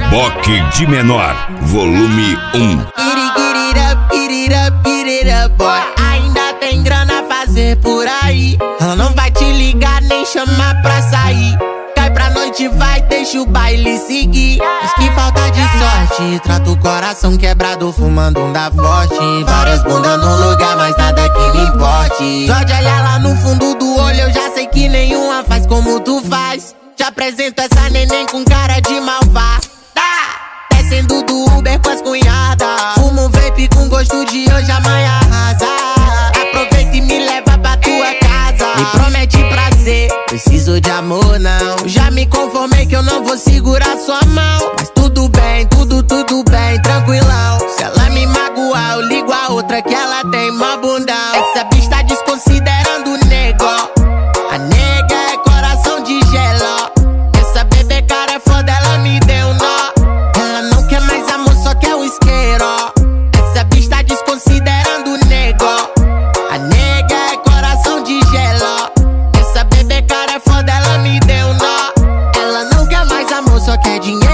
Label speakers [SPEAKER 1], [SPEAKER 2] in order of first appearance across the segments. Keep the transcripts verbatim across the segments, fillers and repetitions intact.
[SPEAKER 1] Boque de Menor, volume um.
[SPEAKER 2] Get it, get it up, get it up, get it up, boy. Ainda tem grana a fazer por aí. Ela não vai te ligar nem chamar pra sair. Cai pra noite, vai, deixa o baile seguir. Diz que falta de sorte, trata o coração quebrado, fumando um da forte. Várias bundas no lugar, mas nada que me importe. Só de olhar lá no fundo do olho, eu já sei que nenhuma faz como tu faz. Te apresento essa neném com cara de malvada. Descendo do Uber com as cunhadas. Fumo um vape com gosto de hoje, amanhã arrasa. Aproveita e me leva pra tua casa. Me promete prazer, preciso de amor não. Já me conformei que eu não vou segurar sua mão. Mas tudo bem, tudo, tudo bem, tranquilão. Se ela me magoar, eu ligo a outra que ela tem mó bundão. Essa bicha tá desconsiderando o nego. A nega é coração de gelo. Essa bebê cara é foda, ela me deu nó. Ela não quer mais amor, só quer o isqueiro. Essa bicha tá desconsiderando o nego. A nega é coração de gelo. Essa bebê cara é foda, ela me deu nó. Ela não quer mais amor, só quer dinheiro.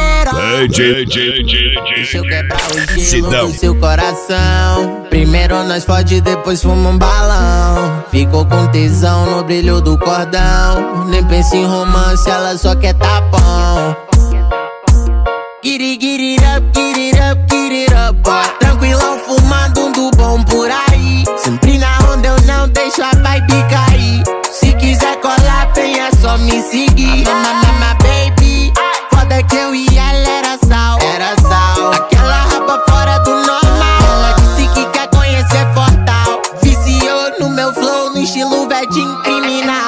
[SPEAKER 2] Deixa eu quebrar o gelo do seu coração. Primeiro nós fode, depois fuma um balão. Ficou com tesão no brilho do cordão. Nem pensa em romance, ela só quer tapão. Get it, get it up, get it up, get it up, boy. Tranquilão, fumando um do bom por aí. Sempre na onda, eu não deixo a vibe cair. Se quiser colar, vem, é só me seguir. Mama, mama, baby. Foda que eu e ela era sal. Era sal. Aquela rapa fora do normal. Ela disse que quer conhecer Fortal. Viciou no meu flow, no estilo vedinho criminal.